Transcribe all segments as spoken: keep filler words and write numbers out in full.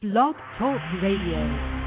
Blog Talk Radio.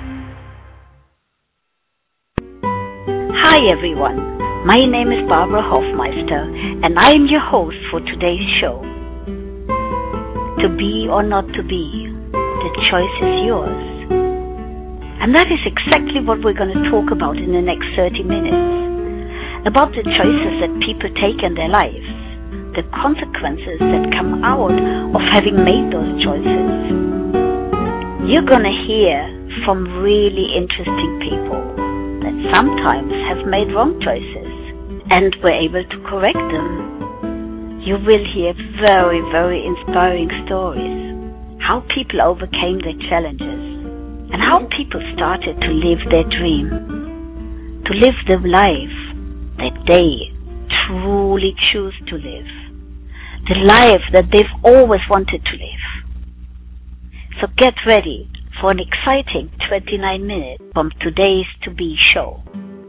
Hi everyone, my name is Barbara Hofmeister and I am your host for today's show. To be or not to be, the choice is yours. And that is exactly what we're going to talk about in the next thirty minutes. About the choices that people take in their lives, the consequences that come out of having made those choices. You're going to hear from really interesting people that sometimes have made wrong choices and were able to correct them. You will hear very, very inspiring stories, how people overcame their challenges and how people started to live their dream, to live the life that they truly choose to live, the life that they've always wanted to live. So get ready for an exciting twenty-nine minutes from today's To Be show.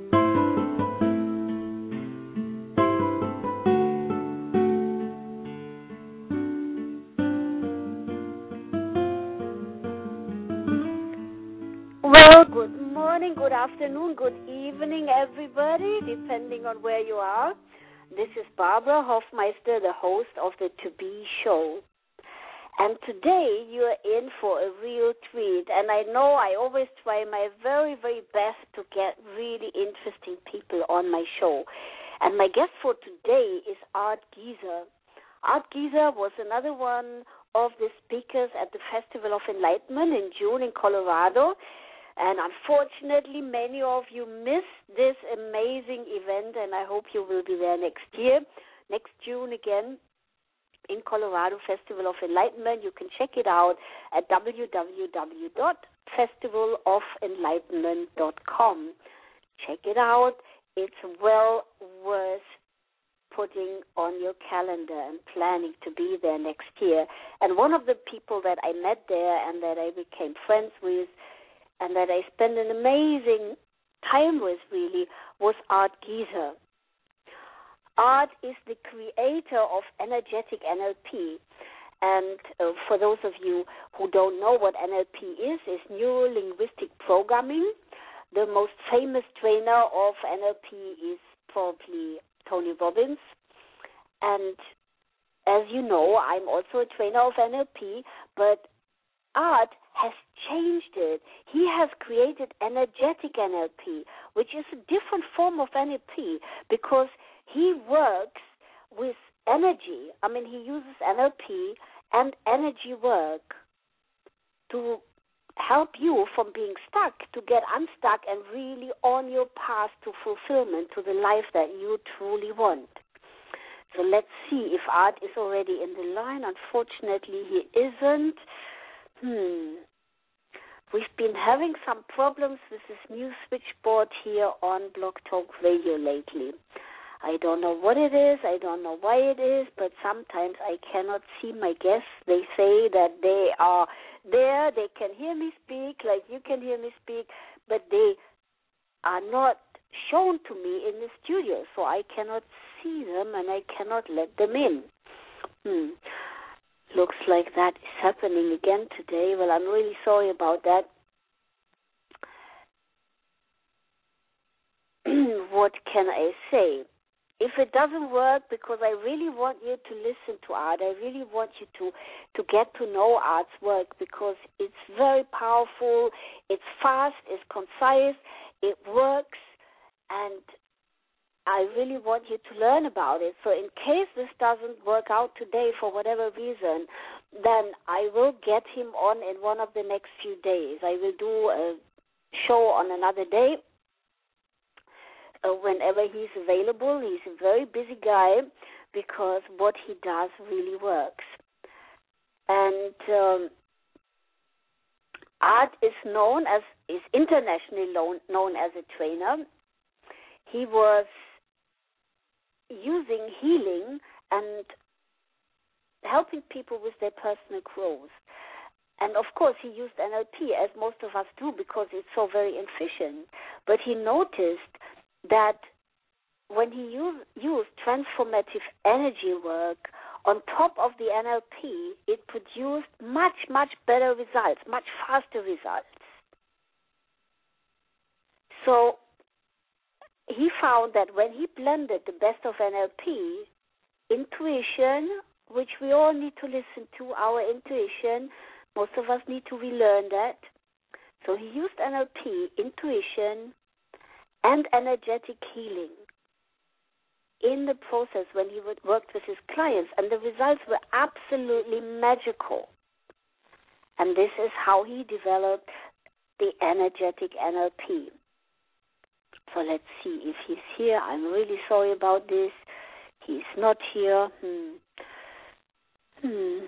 Well, good morning, good afternoon, good evening, everybody, depending on where you are. This is Barbara Hofmeister, the host of the To Be show. And today you are in for a real treat. And I know I always try my very, very best to get really interesting people on my show. And my guest for today is Art Giza. Art Giza was another one of the speakers at the Festival of Enlightenment in June in Colorado. And unfortunately, many of you missed this amazing event, and I hope you will be there next year, next June again, in Colorado, Festival of Enlightenment. You can check it out at w w w dot festival of enlightenment dot com. Check it out. It's well worth putting on your calendar and planning to be there next year. And one of the people that I met there and that I became friends with and that I spent an amazing time with, really, was Art Giza. Art is the creator of energetic N L P. And uh, for those of you who don't know what N L P is, it's neuro-linguistic programming. The most famous trainer of N L P is probably Tony Robbins. And as you know, I'm also a trainer of N L P, but Art has changed it. He has created energetic N L P, which is a different form of N L P because he works with energy. I mean, he uses N L P and energy work to help you from being stuck, to get unstuck and really on your path to fulfillment, to the life that you truly want. So let's see if Art is already in the line. Unfortunately, he isn't. Hmm. We've been having some problems with this new switchboard here on Blog Talk Radio lately. I don't know what it is, I don't know why it is, but sometimes I cannot see my guests. They say that they are there, they can hear me speak, like you can hear me speak, but they are not shown to me in the studio, so I cannot see them and I cannot let them in. Hmm. Looks like that is happening again today. Well, I'm really sorry about that. What can I say? If it doesn't work, because I really want you to listen to Art, I really want you to, to get to know Art's work because it's very powerful, it's fast, it's concise, it works, and I really want you to learn about it. So in case this doesn't work out today for whatever reason, then I will get him on in one of the next few days. I will do a show on another day. Uh, whenever he's available. He's a very busy guy because what he does really works. And um, Art is known as, is internationally known, known as a trainer. He was using healing and helping people with their personal growth. And of course, he used N L P, as most of us do, because it's so very efficient. But he noticed that when he use, used transformative energy work on top of the N L P, it produced much, much better results, much faster results. So he found that when he blended the best of N L P, intuition, which we all need to listen to, our intuition, most of us need to relearn that. So he used N L P, intuition, and energetic healing in the process when he worked with his clients, and the results were absolutely magical. And this is how he developed the energetic N L P. So let's see if he's here. I'm really sorry about this. He's not here. Hmm. Hmm.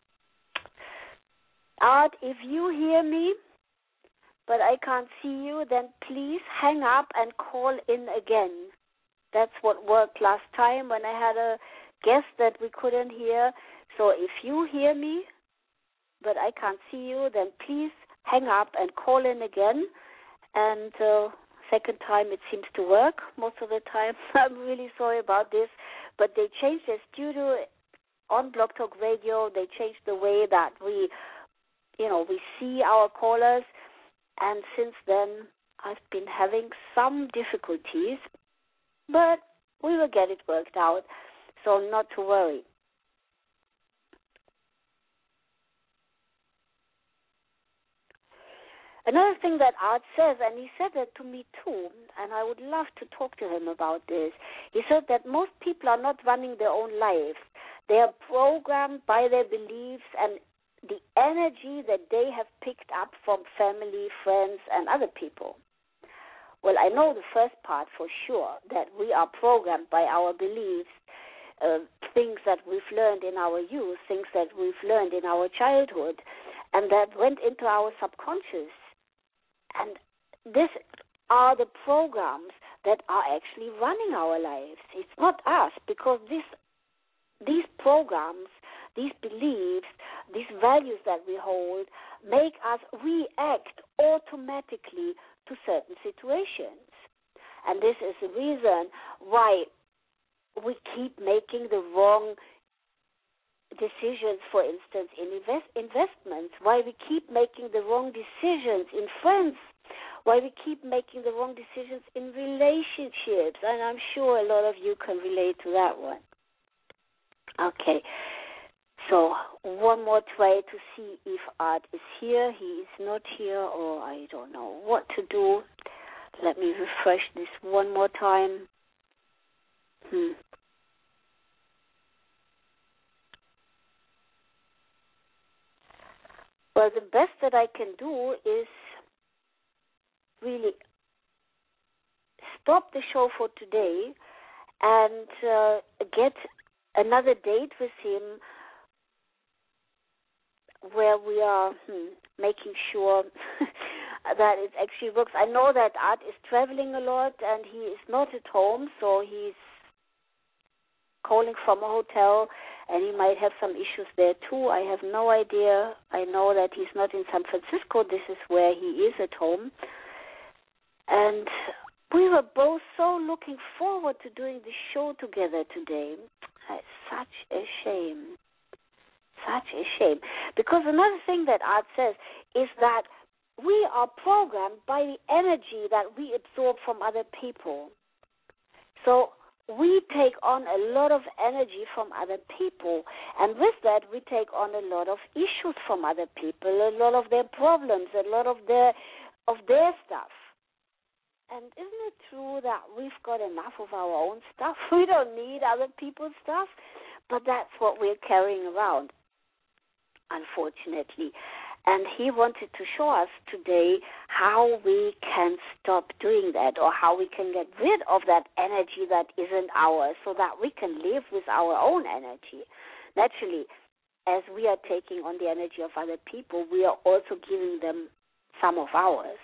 Art, if you hear me, but I can't see you, then please hang up and call in again. That's what worked last time when I had a guest that we couldn't hear. So if you hear me, but I can't see you, then please hang up and call in again. And uh, second time it seems to work most of the time. I'm really sorry about this. But they changed their studio on Blog Talk Radio. They changed the way that we, you know, we see our callers. And since then, I've been having some difficulties. But we will get it worked out, so not to worry. Another thing that Art says, and he said that to me too, and I would love to talk to him about this, he said that most people are not running their own lives. They are programmed by their beliefs and the energy that they have picked up from family, friends, and other people. Well, I know the first part for sure, that we are programmed by our beliefs, uh, things that we've learned in our youth, things that we've learned in our childhood, and that went into our subconscious. And these are the programs that are actually running our lives. It's not us, because this, these programs, these beliefs, these values that we hold make us react automatically to certain situations. And this is the reason why we keep making the wrong decisions, for instance, in invest investments, why we keep making the wrong decisions in friends, why we keep making the wrong decisions in relationships. And I'm sure a lot of you can relate to that one. Okay. So one more try to see if Art is here. He is not here, or I don't know what to do. Let me refresh this one more time. Hmm. Well, the best that I can do is really stop the show for today and uh, get another date with him where we are hmm, making sure that it actually works. I know that Art is traveling a lot and he is not at home, so he's calling from a hotel, and he might have some issues there too. I have no idea. I know that he's not in San Francisco. This is where he is at home. And we were both so looking forward to doing the show together today. It's such a shame. Such a shame. Because another thing that Art says is that we are programmed by the energy that we absorb from other people. So we take on a lot of energy from other people, and with that we take on a lot of issues from other people, a lot of their problems, a lot of their of their stuff. And isn't it true that we've got enough of our own stuff? We don't need other people's stuff, but that's what we're carrying around, unfortunately. And he wanted to show us today how we can stop doing that, or how we can get rid of that energy that isn't ours, so that we can live with our own energy. Naturally, as we are taking on the energy of other people, we are also giving them some of ours.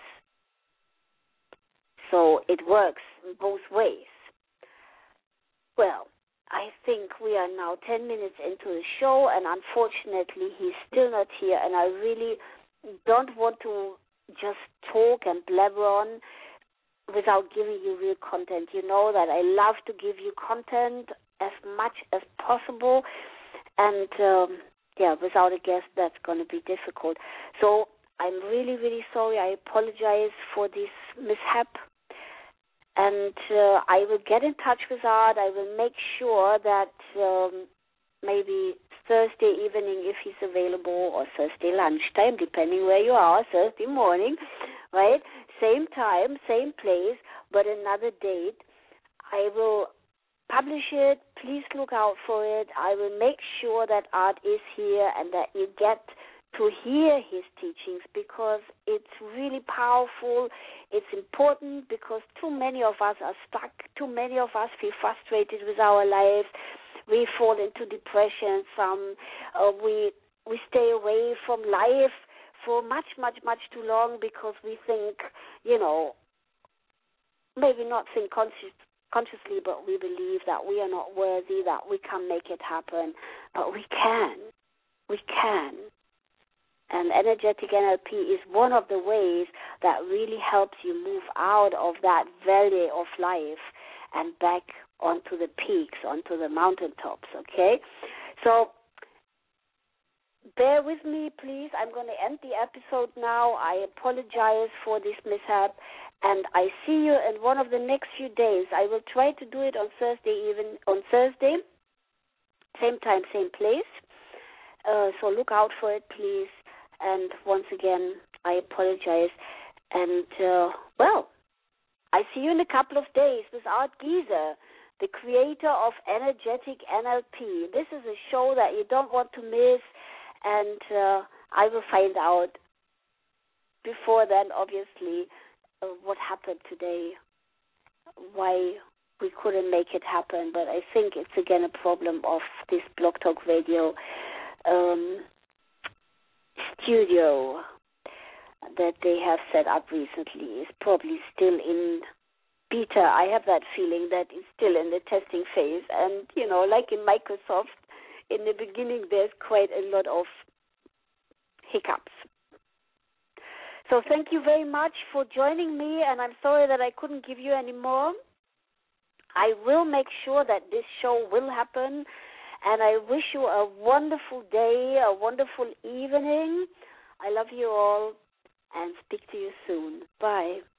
So it works both ways. Well, I think we are now ten minutes into the show, and unfortunately he's still not here, and I really don't want to just talk and blabber on without giving you real content. You know that I love to give you content as much as possible, And, um, yeah, without a guest, that's going to be difficult. So I'm really, really sorry. I apologize for this mishap. And uh, I will get in touch with Art. I will make sure that um, maybe Thursday evening, if he's available, or Thursday lunchtime, depending where you are, Thursday morning, right? Same time, same place, but another date. I will publish it. Please look out for it. I will make sure that Art is here and that you get to hear his teachings, because it's really powerful. It's important because too many of us are stuck. Too many of us feel frustrated with our lives. We fall into depression. Some uh, we we stay away from life for much, much, much too long because we think, you know, maybe not think conscious, consciously, but we believe that we are not worthy, that we can't make it happen. But we can. We can. And energetic N L P is one of the ways that really helps you move out of that valley of life and back onto the peaks, onto the mountaintops, okay? So bear with me, please. I'm going to end the episode now. I apologize for this mishap, and I see you in one of the next few days. I will try to do it on Thursday, even on Thursday, same time, same place. Uh, so look out for it, please. And once again, I apologize. And, uh, well, I see you in a couple of days with Art Giese, the creator of Energetic N L P. This is a show that you don't want to miss, and uh, I will find out before then, obviously, uh, what happened today, why we couldn't make it happen. But I think it's, again, a problem of this Blog Talk Radio um studio that they have set up recently is probably still in beta. I have that feeling that it's still in the testing phase. And, you know, like in Microsoft, in the beginning there's quite a lot of hiccups. So thank you very much for joining me, and I'm sorry that I couldn't give you any more. I will make sure that this show will happen. And I wish you a wonderful day, a wonderful evening. I love you all, and speak to you soon. Bye.